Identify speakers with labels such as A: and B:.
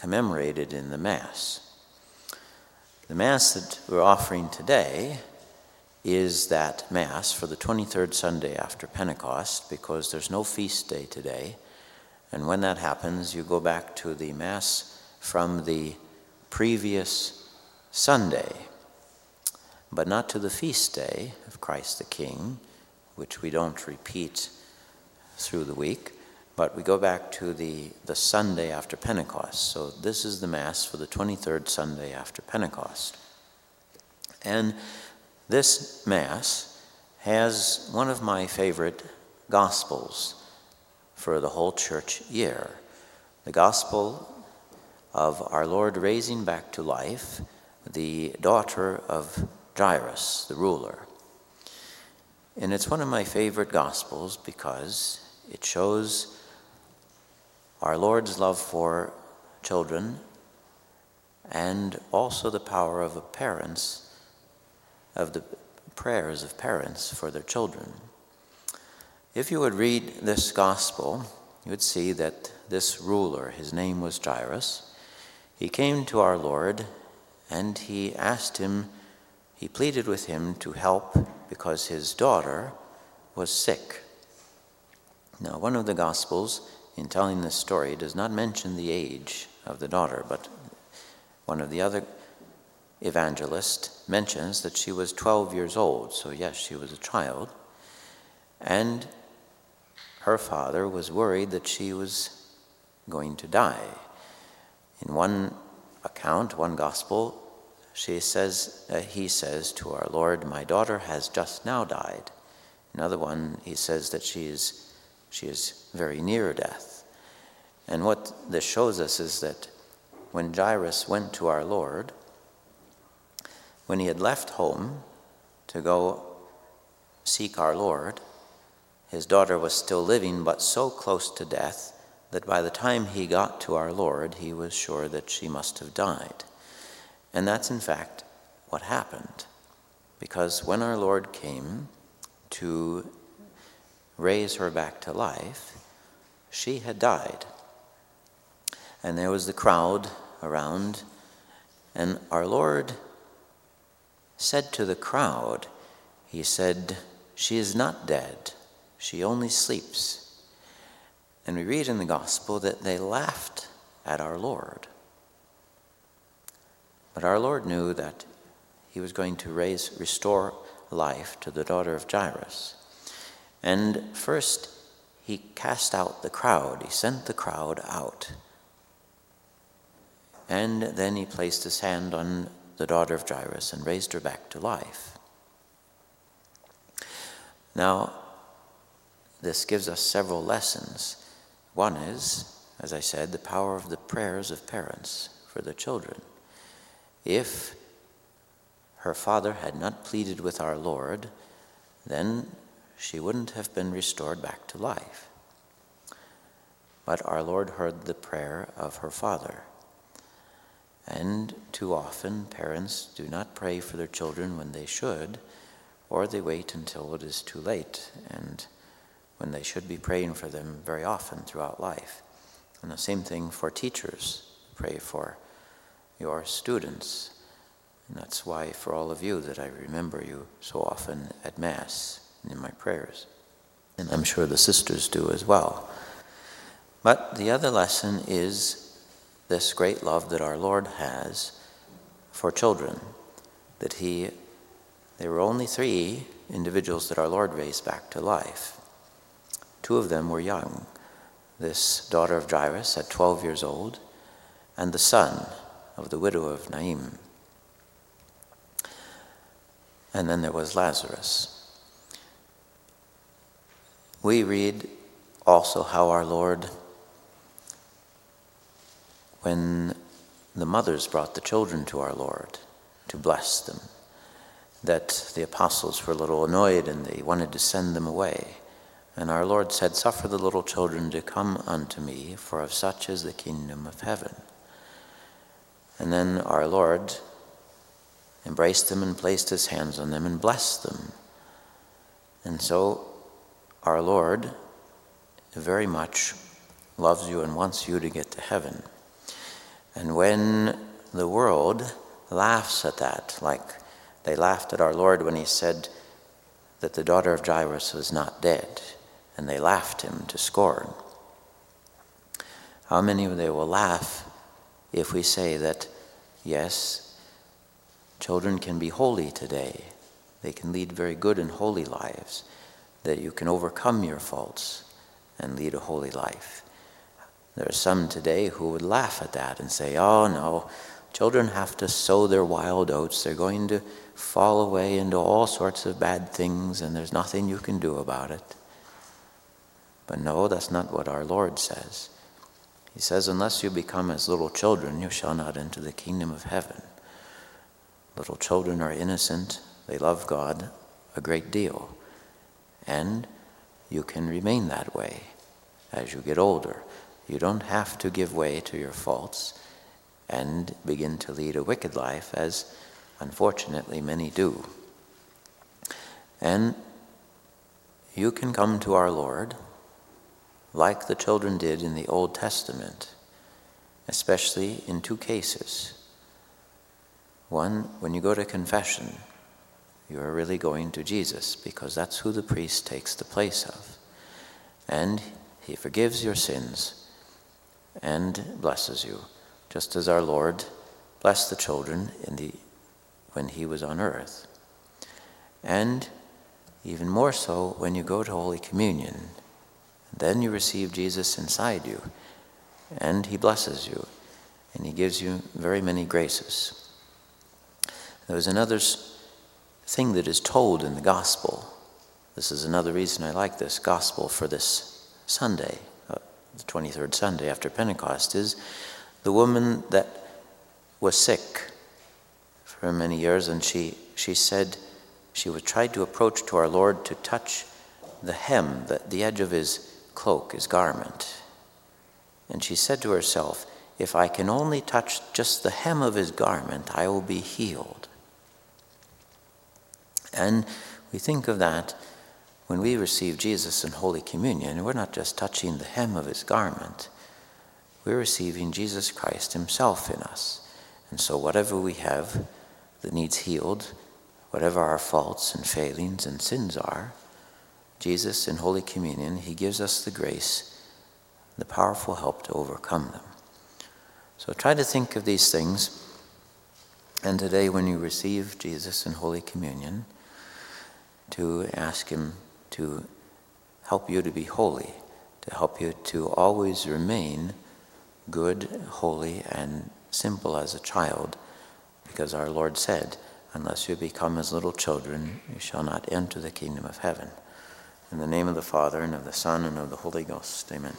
A: commemorated in the Mass. The Mass that we're offering today is that Mass for the 23rd Sunday after Pentecost, because there's no feast day today. And when that happens, you go back to the Mass from the previous Sunday, but not to the feast day of Christ the King, which we don't repeat through the week, but we go back to the Sunday after Pentecost. So this is the Mass for the 23rd Sunday after Pentecost. And this Mass has one of my favorite Gospels for the whole church year, the Gospel of our Lord raising back to life the daughter of Jairus, the ruler. And it's one of my favorite Gospels because it shows our Lord's love for children and also the power of the prayers of parents for their children. If you would read this gospel, you would see that this ruler, his name was Jairus, he came to our Lord and he pleaded with him to help because his daughter was sick. Now, one of the Gospels, in telling this story, does not mention the age of the daughter, but one of the other evangelists mentions that she was 12 years old, so yes, she was a child, and her father was worried that she was going to die. In one account, one Gospel, he says to our Lord, "My daughter has just now died." Another one, he says that she is very near death. And what this shows us is that when Jairus went to our Lord, when he had left home to go seek our Lord, his daughter was still living, but so close to death that by the time he got to our Lord, he was sure that she must have died. And that's in fact what happened, because when our Lord came to raise her back to life, she had died. And there was the crowd around, and our Lord said to the crowd, he said, "She is not dead, she only sleeps." And we read in the Gospel that they laughed at our Lord. But our Lord knew that he was going to restore life to the daughter of Jairus. And first, he cast out the crowd. He sent the crowd out. And then he placed his hand on the daughter of Jairus and raised her back to life. Now, this gives us several lessons. One is, as I said, the power of the prayers of parents for their children. If her father had not pleaded with our Lord, then she wouldn't have been restored back to life. But our Lord heard the prayer of her father. And too often, parents do not pray for their children when they should, or they wait until it is too late, and when they should be praying for them very often throughout life. And the same thing for teachers. Pray for your students. And that's why for all of you that I remember you so often at Mass and in my prayers. And I'm sure the sisters do as well. But the other lesson is this great love that our Lord has for children. That there were only 3 individuals that our Lord raised back to life. 2 of them were young. This daughter of Jairus at 12 years old, and the son of the widow of Naim. And then there was Lazarus. We read also how our Lord, when the mothers brought the children to our Lord to bless them, that the apostles were a little annoyed and they wanted to send them away. And our Lord said, "Suffer the little children to come unto me, for of such is the kingdom of heaven." And then our Lord embraced them and placed his hands on them and blessed them. And so our Lord very much loves you and wants you to get to heaven. And when the world laughs at that, like they laughed at our Lord when he said that the daughter of Jairus was not dead, and they laughed him to scorn, how many of they will laugh if we say that, yes, children can be holy today, they can lead very good and holy lives, that you can overcome your faults and lead a holy life. There are some today who would laugh at that and say, oh no, children have to sow their wild oats, they're going to fall away into all sorts of bad things and there's nothing you can do about it. But no, that's not what our Lord says. He says, unless you become as little children, you shall not enter the kingdom of heaven. Little children are innocent, they love God a great deal, and you can remain that way as you get older. You don't have to give way to your faults and begin to lead a wicked life, as unfortunately many do. And you can come to our Lord like the children did in the Old Testament, especially in two cases. One, when you go to confession, you are really going to Jesus, because that's who the priest takes the place of. And he forgives your sins and blesses you, just as our Lord blessed the children when he was on earth. And even more so when you go to Holy Communion, then you receive Jesus inside you, and he blesses you, and he gives you very many graces. There's another thing that is told in the gospel. This is another reason I like this gospel for this Sunday, the 23rd Sunday after Pentecost, is the woman that was sick for many years, and she said she would try to approach to our Lord to touch the hem, the edge of his cloak, his garment. And she said to herself, if I can only touch just the hem of his garment, I will be healed. And we think of that when we receive Jesus in Holy Communion. We're not just touching the hem of his garment. We're receiving Jesus Christ himself in us. And so whatever we have that needs healed, whatever our faults and failings and sins are, Jesus in Holy Communion, he gives us the grace, the powerful help to overcome them. So try to think of these things. And today when you receive Jesus in Holy Communion, to ask him to help you to be holy, to help you to always remain good, holy, and simple as a child, because our Lord said, unless you become as little children, you shall not enter the kingdom of heaven. In the name of the Father, and of the Son, and of the Holy Ghost, amen.